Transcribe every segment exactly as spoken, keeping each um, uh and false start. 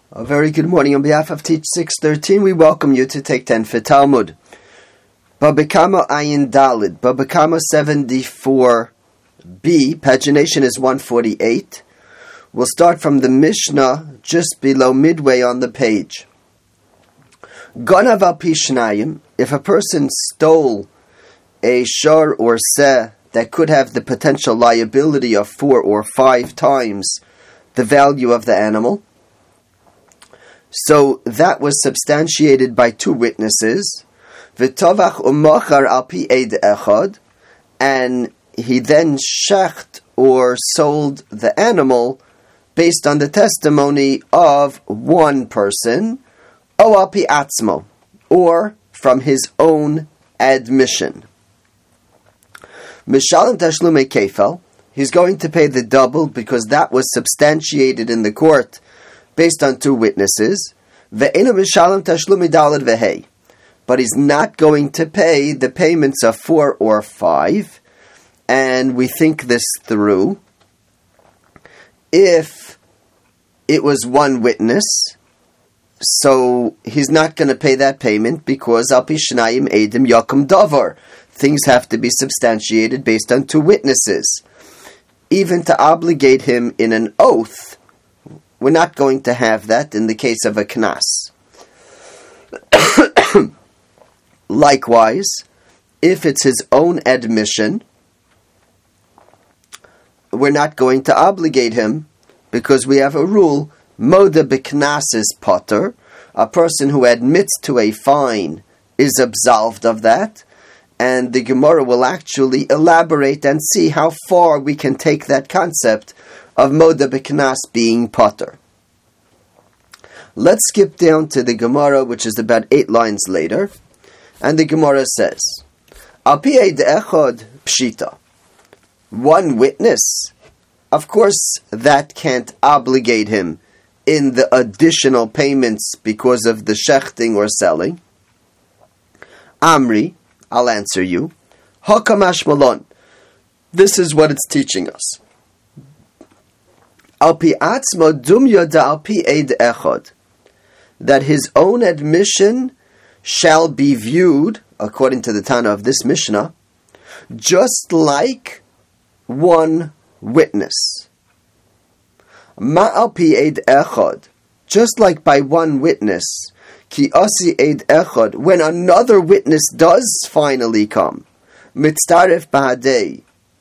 A very good morning. On behalf of Teach six thirteen, we welcome you to Take ten for Talmud. Babakama Ayin Dalid, Babakama seventy-four b, pagination is one forty-eight. We'll start from the Mishnah just below midway on the page. Ganav al pi shnayim, if a person stole a shor or seh that could have the potential liability of four or five times the value of the animal, so that was substantiated by two witnesses. V'tovach u'mochar al pi eid echad, and he then shecht or sold the animal based on the testimony of one person, o al pi atzmo, or from his own admission. Mishalim tashlumei kefel, he's going to pay the double because that was substantiated in the court based on two witnesses. Ve'enu mishalim tashlumei daled vehei, but he's not going to pay the payments of four or five. And we think this through. If it was one witness, so he's not going to pay that payment because al pi shnayim edim yakum davar. Things have to be substantiated based on two witnesses. Even to obligate him in an oath, we're not going to have that in the case of a knas. Likewise, if it's his own admission, we're not going to obligate him because we have a rule, moda b'knas is potter. A person who admits to a fine is absolved of that. And the Gemara will actually elaborate and see how far we can take that concept of moda b'knas being potter. Let's skip down to the Gemara, which is about eight lines later. And the Gemara says, Al pi eid echad pshita. One witness, of course, that can't obligate him in the additional payments because of the shechting or selling. Amri, I'll answer you. Hakamash malon. This is what it's teaching us. Al pi atzmo dumya da al pi eid echad. That his own admission shall be viewed, according to the Tana of this Mishnah, just like one witness. Ma al pi eid echad. Just like by one witness. Ki asi eid echad, when another witness does finally come, mitzaref ba'adei,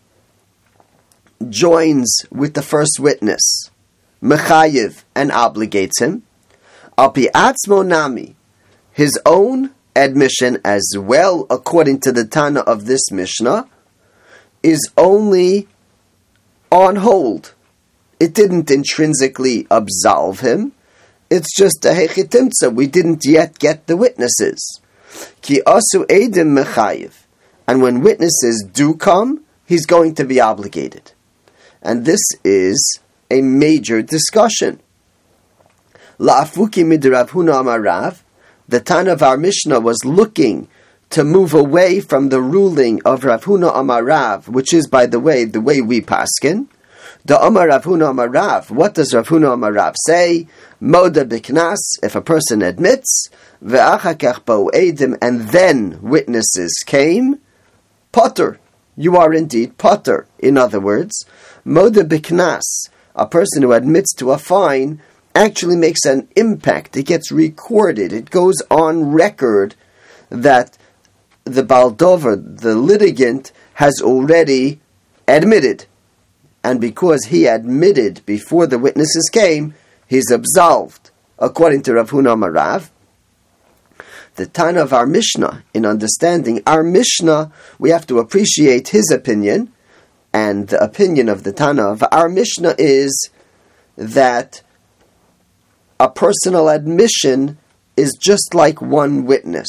joins with the first witness, mechayiv, and obligates him, al pi atzmo nami, his own admission as well, according to the Tana of this Mishnah, is only on hold. It didn't intrinsically absolve him. It's just a hechitimtza. We didn't yet get the witnesses. Ki asu edim mechayiv. And when witnesses do come, he's going to be obligated. And this is a major discussion. La'afuki mid Rav Huna amar Rav. The Tana of our Mishnah was looking to move away from the ruling of Rav Huna amar Rav, which is, by the way, the way we paskin. The Amar Rav Huna amar Rav. What does Rav Huna amar Rav say? Moda b'knas, if a person admits, ve'achakach bo edim, and then witnesses came, potter. You are indeed potter. In other words, moda b'knas, a person who admits to a fine, actually makes an impact. It gets recorded. It goes on record that the baldover, the litigant, has already admitted. And because he admitted before the witnesses came, he's absolved, according to Rav Huna amar Rav. The Tana of our Mishnah, in understanding our Mishnah, we have to appreciate his opinion, and the opinion of the Tana of our Mishnah is that a personal admission is just like one witness.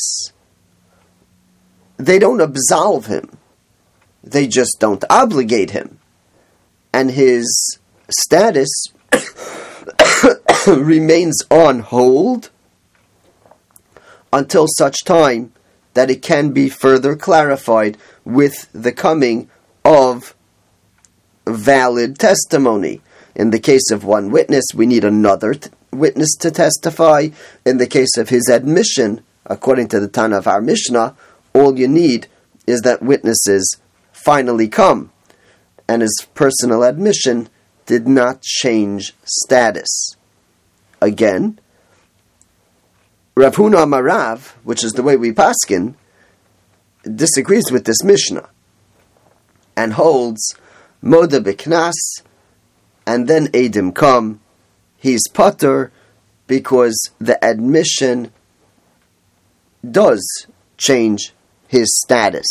They don't absolve him. They just don't obligate him. And his status remains on hold until such time that it can be further clarified with the coming of valid testimony. In the case of one witness, we need another t- witness to testify. In the case of his admission, according to the Tana of our Mishnah, all you need is that witnesses finally come, and his personal admission did not change status. Again, Rav Huna Amar Rav, which is the way we paskin, disagrees with this Mishnah and holds Moda B'Knas, and then Eidim come. He's Pater because the admission does change his status.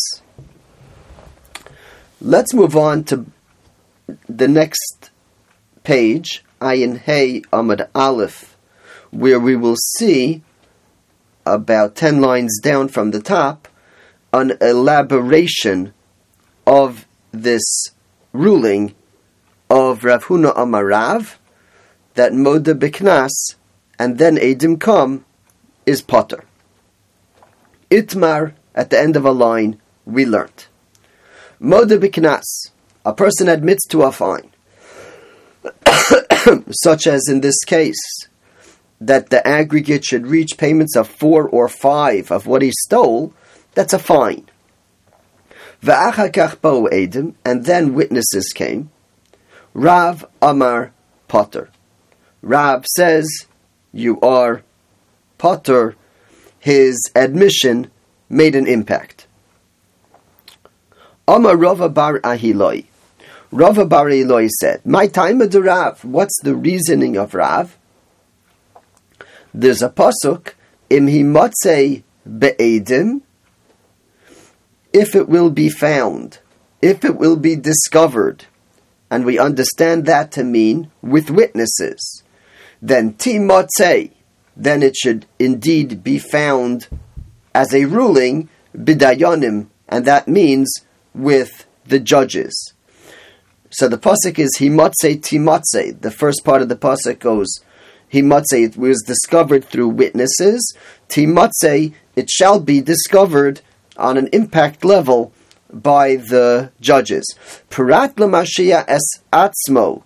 Let's move on to the next page, Ayin Hey Amud Aleph, where we will see, about ten lines down from the top, an elaboration of this ruling of Rav Huna Amar Rav, that Moda B'Knas and then Eidim Kam is Potter. Itmar, at the end of a line, we learnt. Moda B'Knas, a person admits to a fine, such as in this case, that the aggregate should reach payments of four or five of what he stole, that's a fine. V'achakach bo Eidim, and then witnesses came. Rav Amar Potter. Rav says, you are Potter. His admission made an impact. Amar Rava bar Ahiloi. Rava bar Ahiloi said, my time of the Rav, what's the reasoning of Rav? There's a pasuk, im himatzei be'edim, if it will be found, if it will be discovered, and we understand that to mean with witnesses, then timatzei, then it should indeed be found as a ruling, bidayonim, and that means with the judges. So the pasuk is himatzei timatzei. The first part of the pasuk goes, himatzei, it was discovered through witnesses. Timatzei, it shall be discovered on an impact level by the judges. Parat l'mashia es atzmo,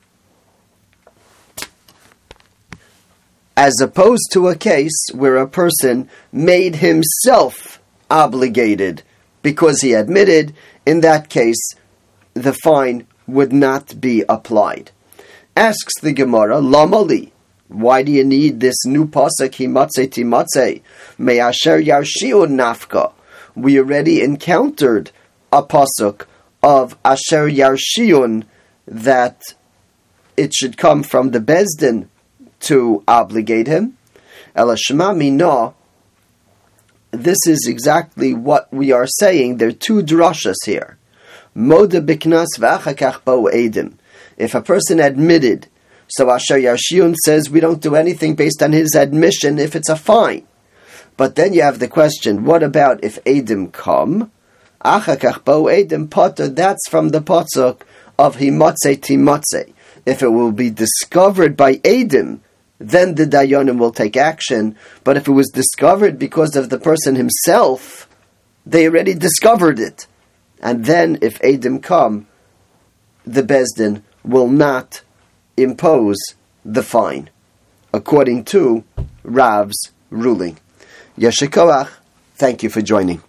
as opposed to a case where a person made himself obligated because he admitted, in that case, the fine would not be applied. Asks the Gemara, Lamali, why do you need this new pasuk, himatzei timatzei, me'asher yarshiu nafka? We already encountered a pasuk of asher yarshiun, that it should come from the Bezdin to obligate him. Ela shema mina, this is exactly what we are saying. There are two drashas here. Moda b'knas v'achakach bo eidim. If a person admitted, so Asher Yarshiun says we don't do anything based on his admission if it's a fine. But then you have the question, what about if Eidim come? Achakach bo Eidim Potter, that's from the pasuk of himatzei timatzei. If it will be discovered by Eidim, then the Dayanim will take action. But if it was discovered because of the person himself, they already discovered it. And then if Eidim come, the Bezdin will not impose the fine, according to Rav's ruling. Yeshikoach, thank you for joining.